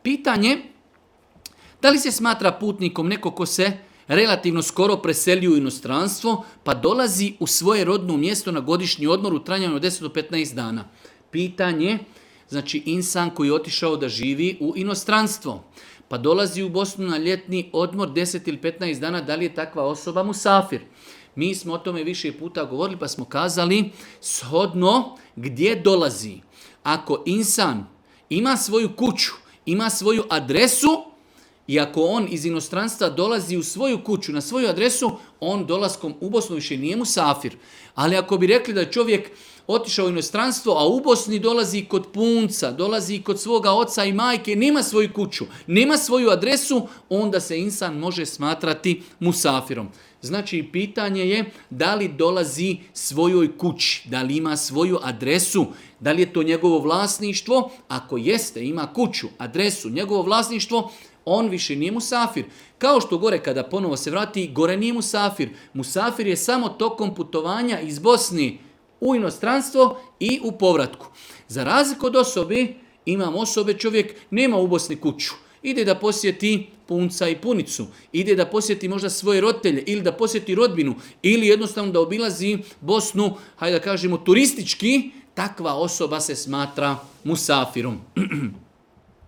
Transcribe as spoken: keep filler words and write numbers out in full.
Pitanje, da li se smatra putnikom neko ko se relativno skoro preselio u inostranstvo, pa dolazi u svoje rodno mjesto na godišnji odmor u trajanju od deset do petnaest dana? Pitanje, znači insan koji je otišao da živi u inostranstvo, pa dolazi u Bosnu na ljetni odmor deset ili petnaest dana, da li je takva osoba musafir? Mi smo o tome više puta govorili, pa smo kazali shodno gdje dolazi. Ako insan ima svoju kuću, ima svoju adresu, i ako on iz inostranstva dolazi u svoju kuću, na svoju adresu, on dolaskom u Bosnu više nije musafir. Ali ako bi rekli da je čovjek otišao u inostranstvo, a u Bosni dolazi kod punca, dolazi kod svoga oca i majke, nema svoju kuću, nema svoju adresu, onda se insan može smatrati musafirom. Znači, pitanje je da li dolazi svojoj kući, da li ima svoju adresu, da li je to njegovo vlasništvo. Ako jeste, ima kuću, adresu, njegovo vlasništvo, on više nije musafir. Kao što gore kada ponovo se vrati, gore nije musafir. Musafir je samo tokom putovanja iz Bosni u inostranstvo i u povratku. Za razliku od osobe, imam osobe, čovjek nema u Bosni kuću. Ide da posjeti punca i punicu, ide da posjeti možda svoje roditelje ili da posjeti rodbinu ili jednostavno da obilazi Bosnu, hajde da kažemo turistički, takva osoba se smatra musafirom.